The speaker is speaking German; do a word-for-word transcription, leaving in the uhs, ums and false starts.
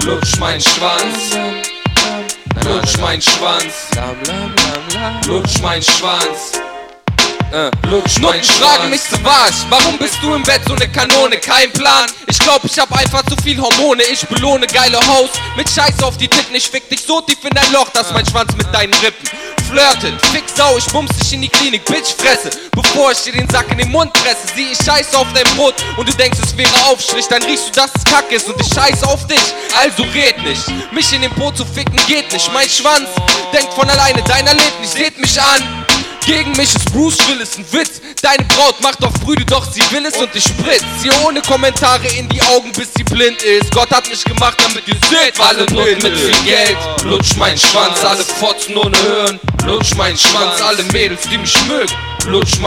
lutsch mein Schwanz, lutsch mein Schwanz, lutsch mein Schwanz. Uh, Lutsch Nutten fragen mich zu was, warum bist du im Bett so ne Kanone? Kein Plan, ich glaub ich hab einfach zu viel Hormone. Ich belohne geile Hoes mit Scheiß auf die Titten. Ich fick dich so tief in dein Loch, dass mein Schwanz mit deinen Rippen flirtet. Fick Sau, ich bums dich in die Klinik, Bitch fresse. Bevor ich dir den Sack in den Mund presse, sieh ich Scheiße auf dein Brot und du denkst es wäre Aufstrich. Dann riechst du, dass es Kacke ist und ich scheiße auf dich. Also red nicht, mich in den Po zu ficken geht nicht. Mein Schwanz denkt von alleine, deiner lebt nicht, seht mich an. Gegen mich ist Bruce Willis ein Witz. Deine Braut macht auf Brüde, doch sie will es und ich spritz ihr ohne Kommentare in die Augen, bis sie blind ist. Gott hat mich gemacht, damit ihr seht, alle Nutten mit viel Geld. Lutsch mein Schwanz, alle Fotzen ohne Hören. Lutsch mein Schwanz, alle Mädels, die mich mögen. Lutsch